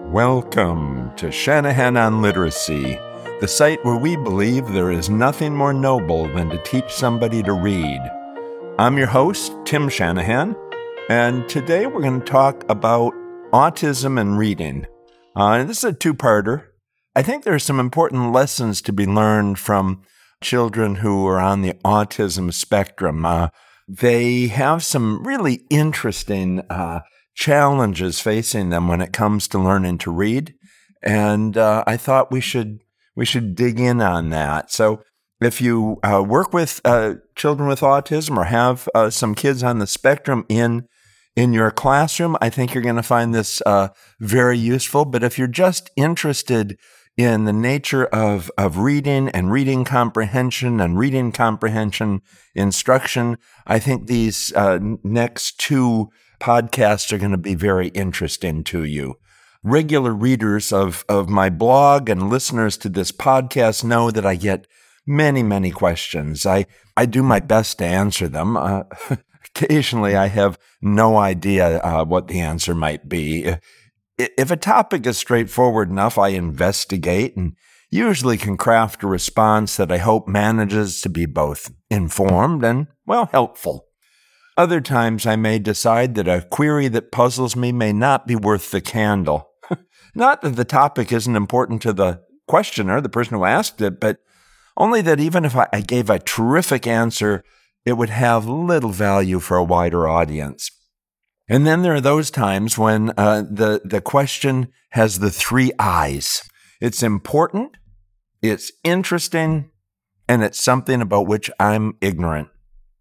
Welcome to Shanahan on Literacy, the site where we believe there is nothing more noble than to teach somebody to read. I'm your host, Tim Shanahan, and today we're going to talk about autism and reading. This is a two-parter. I think there are some important lessons to be learned from children who are on the autism spectrum. They have some really interesting challenges facing them when it comes to learning to read, and I thought we should dig in on that. So if you work with children with autism or have some kids on the spectrum in your classroom, I think you're going to find this very useful. But if you're just interested in the nature of reading and reading comprehension and reading comprehension instruction, I think these next two podcasts are going to be very interesting to you. Regular readers of my blog and listeners to this podcast know that I get many, many questions. I do my best to answer them. Occasionally, I have no idea what the answer might be. If a topic is straightforward enough, I investigate and usually can craft a response that I hope manages to be both informed and, helpful. Other times I may decide that a query that puzzles me may not be worth the candle. Not that the topic isn't important to the questioner, the person who asked it, but only that even if I gave a terrific answer, it would have little value for a wider audience. And then there are those times when the question has the three I's. It's important, it's interesting, and it's something about which I'm ignorant.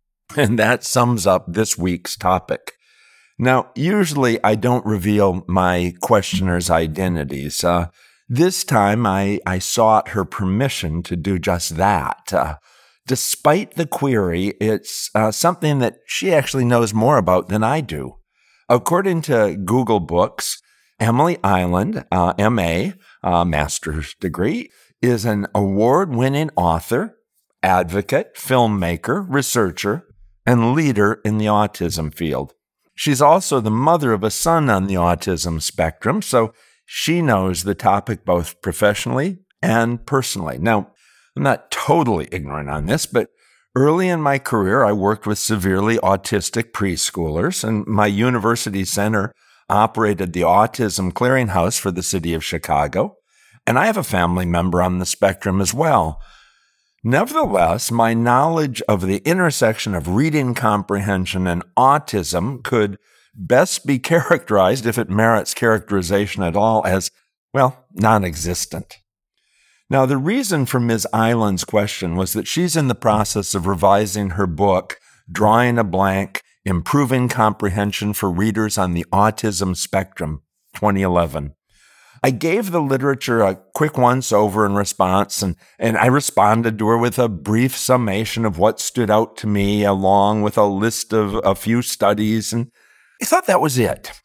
And that sums up this week's topic. Now, usually I don't reveal my questioner's identities. This time I sought her permission to do just that. Despite the query, it's something that she actually knows more about than I do. According to Google Books, Emily Island, M.A., master's degree, is an award-winning author, advocate, filmmaker, researcher, and leader in the autism field. She's also the mother of a son on the autism spectrum, so she knows the topic both professionally and personally. Now, I'm not totally ignorant on this, but early in my career, I worked with severely autistic preschoolers, and my university center operated the Autism Clearinghouse for the city of Chicago, and I have a family member on the spectrum as well. Nevertheless, my knowledge of the intersection of reading comprehension and autism could best be characterized, if it merits characterization at all, as, non-existent. Now, the reason for Ms. Island's question was that she's in the process of revising her book, Drawing a Blank, Improving Comprehension for Readers on the Autism Spectrum, 2011. I gave the literature a quick once-over in response, and I responded to her with a brief summation of what stood out to me, along with a list of a few studies, and I thought that was it.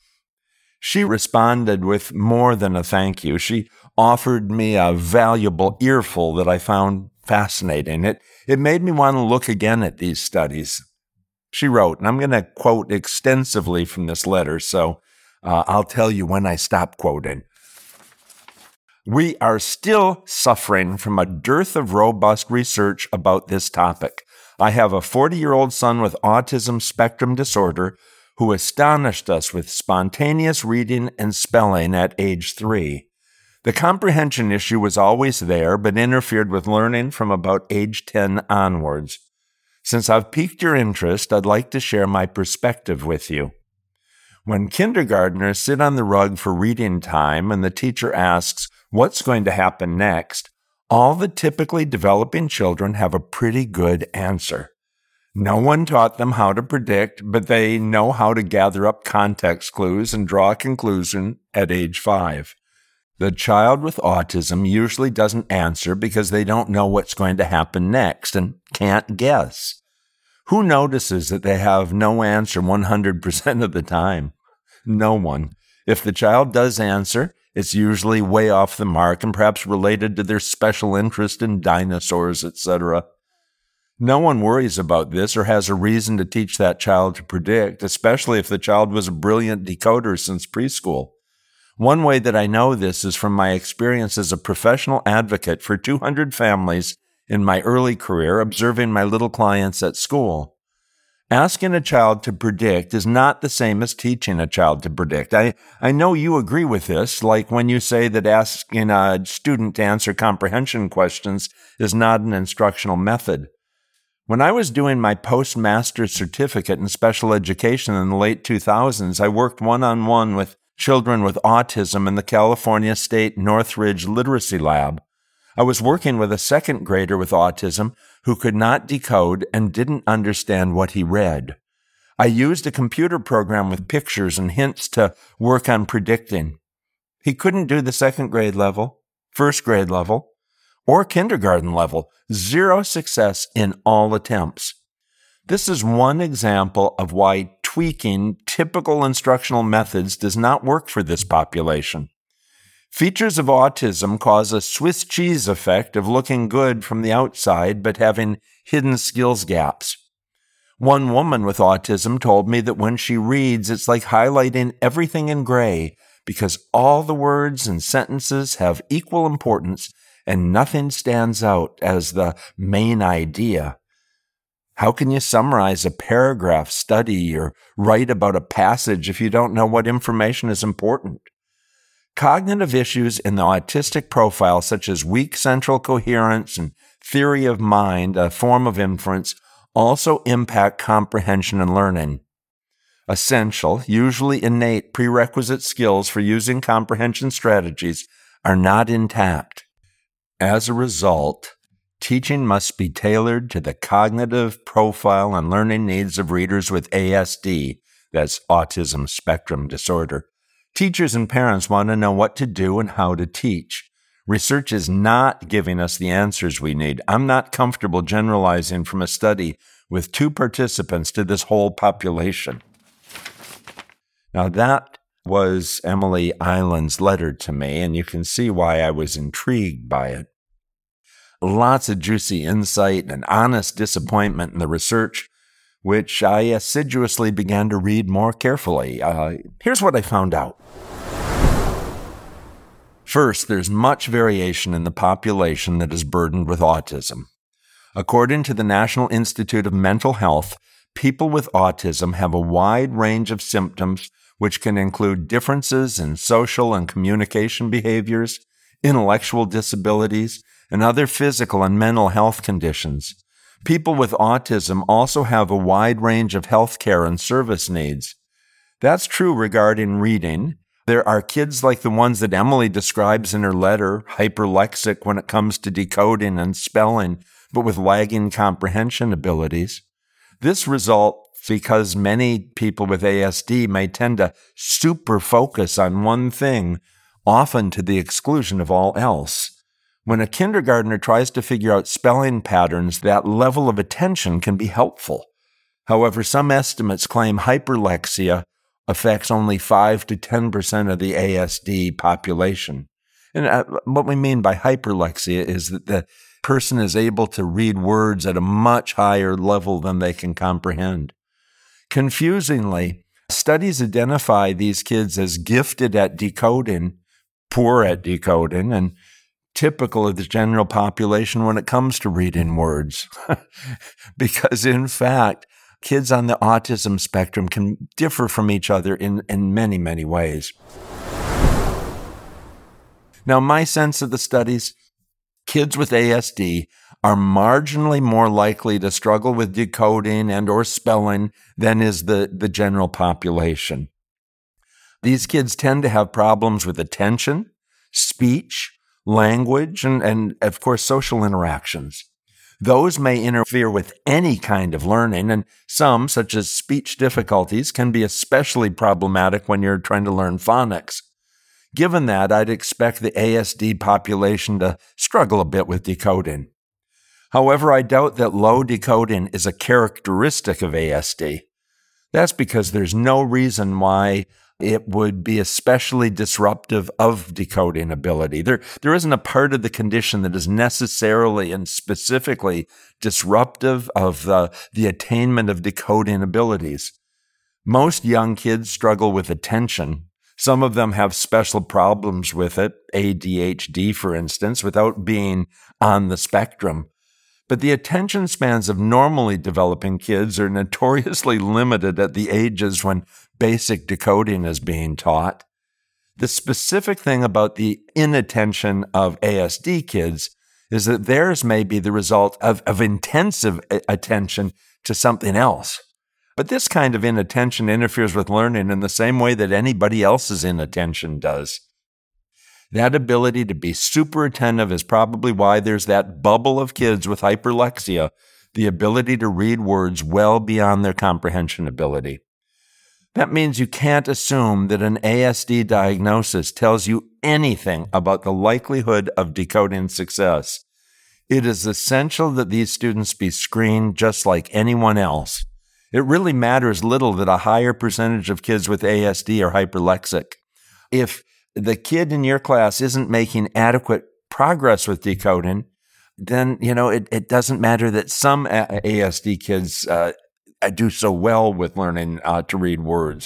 She responded with more than a thank you. She offered me a valuable earful that I found fascinating. It made me want to look again at these studies. She wrote, and I'm going to quote extensively from this letter, so I'll tell you when I stop quoting. We are still suffering from a dearth of robust research about this topic. I have a 40-year-old son with autism spectrum disorder who astonished us with spontaneous reading and spelling at age 3. The comprehension issue was always there, but interfered with learning from about age 10 onwards. Since I've piqued your interest, I'd like to share my perspective with you. When kindergartners sit on the rug for reading time and the teacher asks, "What's going to happen next?" all the typically developing children have a pretty good answer. No one taught them how to predict, but they know how to gather up context clues and draw a conclusion at age 5. The child with autism usually doesn't answer because they don't know what's going to happen next and can't guess. Who notices that they have no answer 100% of the time? No one. If the child does answer, it's usually way off the mark and perhaps related to their special interest in dinosaurs, etc. No one worries about this or has a reason to teach that child to predict, especially if the child was a brilliant decoder since preschool. One way that I know this is from my experience as a professional advocate for 200 families in my early career, observing my little clients at school. Asking a child to predict is not the same as teaching a child to predict. I know you agree with this, like when you say that asking a student to answer comprehension questions is not an instructional method. When I was doing my postmaster's certificate in special education in the late 2000s, I worked one-on-one with children with autism in the California State Northridge Literacy Lab. I was working with a second grader with autism who could not decode and didn't understand what he read. I used a computer program with pictures and hints to work on predicting. He couldn't do the second grade level, first grade level, or kindergarten level. 0 success in all attempts. This is one example of why tweaking typical instructional methods does not work for this population. Features of autism cause a Swiss cheese effect of looking good from the outside but having hidden skills gaps. One woman with autism told me that when she reads, it's like highlighting everything in gray because all the words and sentences have equal importance and nothing stands out as the main idea. How can you summarize a paragraph, study, or write about a passage if you don't know what information is important? Cognitive issues in the autistic profile, such as weak central coherence and theory of mind, a form of inference, also impact comprehension and learning. Essential, usually innate prerequisite skills for using comprehension strategies are not intact. As a result, teaching must be tailored to the cognitive profile and learning needs of readers with ASD, that's autism spectrum disorder. Teachers and parents want to know what to do and how to teach. Research is not giving us the answers we need. I'm not comfortable generalizing from a study with 2 participants to this whole population. Now that was Emily Island's letter to me, and you can see why I was intrigued by it. Lots of juicy insight and honest disappointment in the research, which I assiduously began to read more carefully. Here's what I found out. First, there's much variation in the population that is burdened with autism. According to the National Institute of Mental Health, people with autism have a wide range of symptoms which can include differences in social and communication behaviors, intellectual disabilities, and other physical and mental health conditions. People with autism also have a wide range of health care and service needs. That's true regarding reading. There are kids like the ones that Emily describes in her letter, hyperlexic when it comes to decoding and spelling, but with lagging comprehension abilities. This results because many people with ASD may tend to super focus on one thing, often to the exclusion of all else. When a kindergartner tries to figure out spelling patterns, that level of attention can be helpful. However, some estimates claim hyperlexia affects only 5 to 10% of the ASD population. And what we mean by hyperlexia is that the person is able to read words at a much higher level than they can comprehend. Confusingly, studies identify these kids as gifted at decoding, poor at decoding, and typical of the general population when it comes to reading words. Because in fact, kids on the autism spectrum can differ from each other in many, many ways. Now, my sense of the studies, kids with ASD are marginally more likely to struggle with decoding and or spelling than is the general population. These kids tend to have problems with attention, speech, language, and of course, social interactions. Those may interfere with any kind of learning, and some, such as speech difficulties, can be especially problematic when you're trying to learn phonics. Given that, I'd expect the ASD population to struggle a bit with decoding. However, I doubt that low decoding is a characteristic of ASD. That's because there's no reason why it would be especially disruptive of decoding ability. There isn't a part of the condition that is necessarily and specifically disruptive of the attainment of decoding abilities. Most young kids struggle with attention, Some of them have special problems with it, ADHD, for instance, without being on the spectrum. But the attention spans of normally developing kids are notoriously limited at the ages when basic decoding is being taught. The specific thing about the inattention of ASD kids is that theirs may be the result of intensive attention to something else. But this kind of inattention interferes with learning in the same way that anybody else's inattention does. That ability to be super attentive is probably why there's that bubble of kids with hyperlexia, the ability to read words well beyond their comprehension ability. That means you can't assume that an ASD diagnosis tells you anything about the likelihood of decoding success. It is essential that these students be screened just like anyone else. It really matters little that a higher percentage of kids with ASD are hyperlexic. If the kid in your class isn't making adequate progress with decoding, then, it doesn't matter that some ASD kids do so well with learning to read words.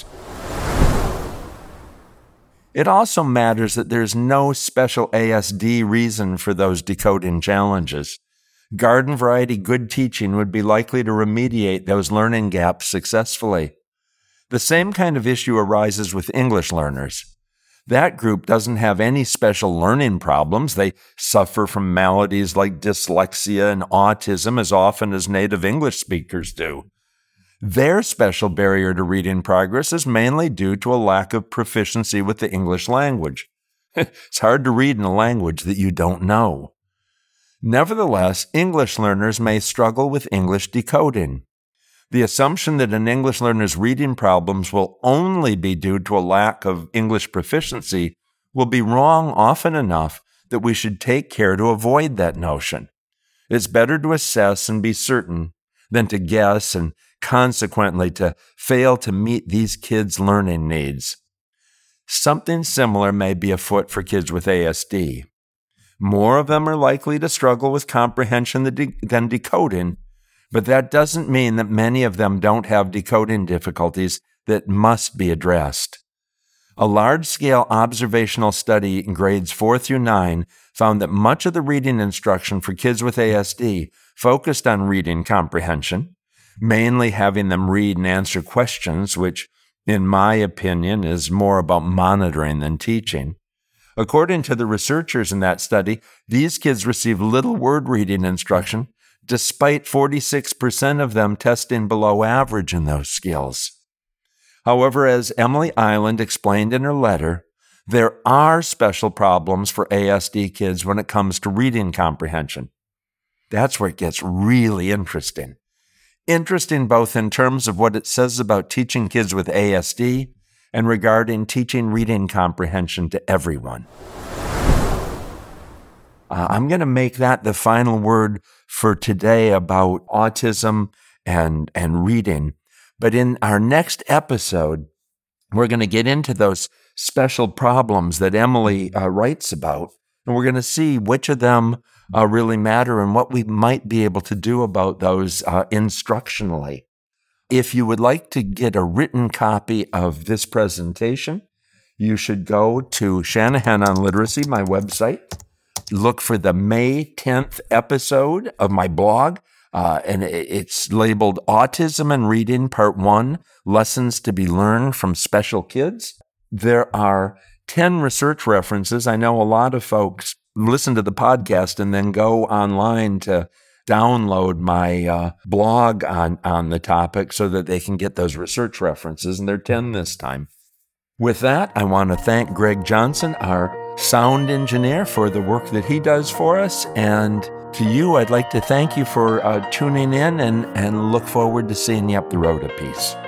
It also matters that there's no special ASD reason for those decoding challenges. Garden variety good teaching would be likely to remediate those learning gaps successfully. The same kind of issue arises with English learners. That group doesn't have any special learning problems. They suffer from maladies like dyslexia and autism as often as native English speakers do. Their special barrier to reading progress is mainly due to a lack of proficiency with the English language. It's hard to read in a language that you don't know. Nevertheless, English learners may struggle with English decoding. The assumption that an English learner's reading problems will only be due to a lack of English proficiency will be wrong often enough that we should take care to avoid that notion. It's better to assess and be certain than to guess and consequently to fail to meet these kids' learning needs. Something similar may be afoot for kids with ASD. More of them are likely to struggle with comprehension than decoding, but that doesn't mean that many of them don't have decoding difficulties that must be addressed. A large-scale observational study in grades 4 through 9 found that much of the reading instruction for kids with ASD focused on reading comprehension, mainly having them read and answer questions, which, in my opinion, is more about monitoring than teaching. According to the researchers in that study, these kids receive little word reading instruction, despite 46% of them testing below average in those skills. However, as Emily Island explained in her letter, there are special problems for ASD kids when it comes to reading comprehension. That's where it gets really interesting. Interesting both in terms of what it says about teaching kids with ASD and regarding teaching reading comprehension to everyone. I'm going to make that the final word for today about autism and reading. But in our next episode, we're going to get into those special problems that Emily writes about, and we're going to see which of them really matter and what we might be able to do about those instructionally. If you would like to get a written copy of this presentation, you should go to Shanahan on Literacy, my website. Look for the May 10th episode of my blog, and it's labeled Autism and Reading Part 1, Lessons to be Learned from Special Kids. There are 10 research references. I know a lot of folks listen to the podcast and then go online to download my blog on the topic so that they can get those research references, and there are 10 this time. With that, I want to thank Greg Johnson, our sound engineer, for the work that he does for us, and to you, I'd like to thank you for tuning in and look forward to seeing you up the road a piece.